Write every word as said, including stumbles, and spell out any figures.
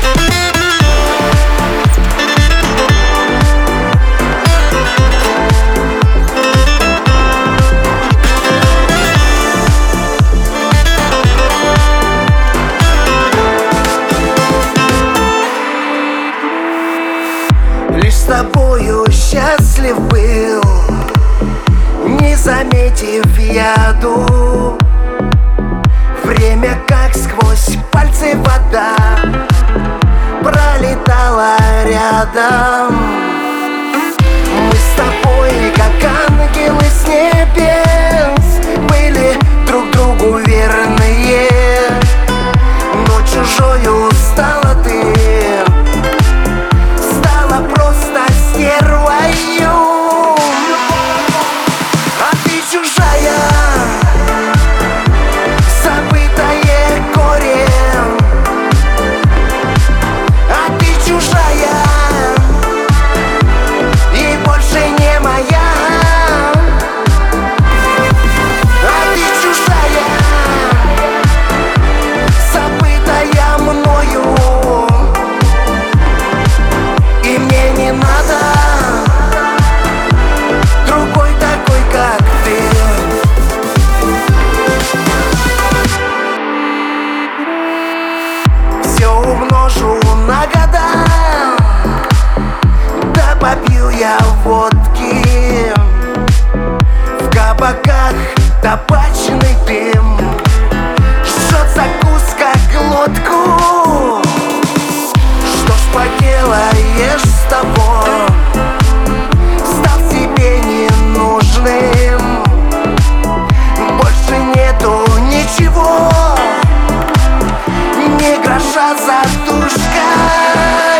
Лишь с тобою счастлив был, не заметив яду. Время как сквозь пальцы вода пролетала рядом. Мы с тобой, как ангелы с небес, были друг другу верные. Но чужою стала ты, стала просто стервою. А ты чужая, забытое горе. А ты чужая и больше не моя. А ты чужая, забытая мною. И мне не надо другой такой, как ты. Все умножу на года, да попью я водки. В кабаках табачный дым жжет закуска глотку. Что ж поделаешь с тобой, стал себе ненужным. Больше нету ничего, ни гроша за душка.